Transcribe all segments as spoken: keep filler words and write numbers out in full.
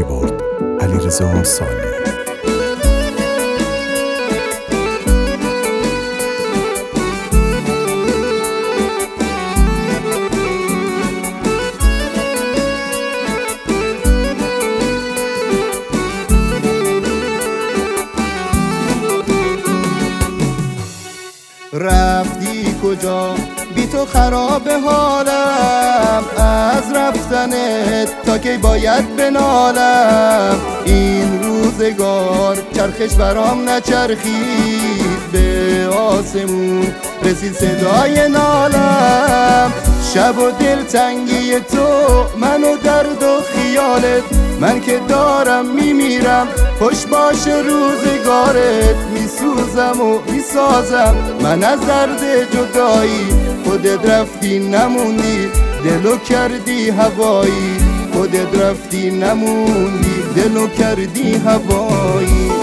کیبورد علیرضا سالی. رفتی کجا بی تو خراب حالم، از رفتنت تا کی باید بنالم. این روزگار چرخش برام نچرخید، به آسمون رسید صدای نالم. شب و دلتنگی تو، من و درد و خیالت، من که دارم میمیرم. خوش باشه روزگارت، میسوزم و میسازم من از درد جدایی. خودت رفتی نموندی، دلو کردی هوایی. خودت رفتی نموندی، دلو کردی هوایی.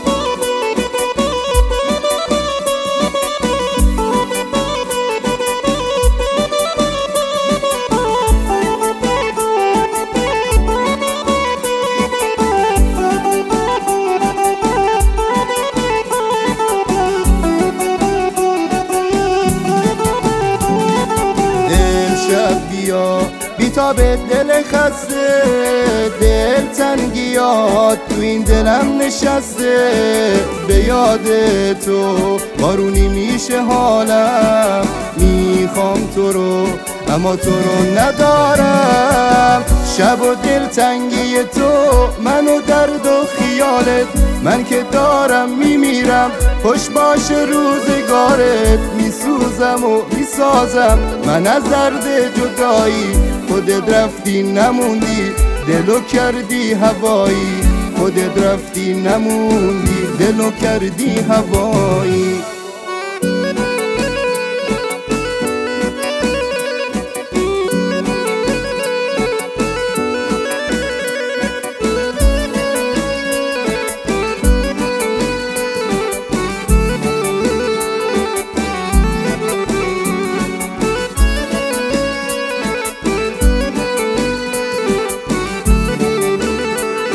بیتاب دل خسته، دل تنگیات تو این دلم نشسته. به یاد تو بارونی میشه حالم، میخوام تو رو اما تو رو ندارم. شب و دل تنگی تو، من و درد و خیالت، من که دارم میمیرم. خوش باشه روزگارت، میسوزم و میسازم من از درد جدایی. خودت رفتی نموندی، دلو کردی هوایی. خودت رفتی نموندی، دلو کردی هوایی.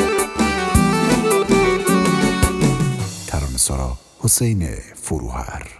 حسین فروهر.